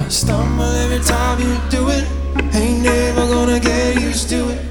Stumble every time you do it. Ain't never gonna get used to it.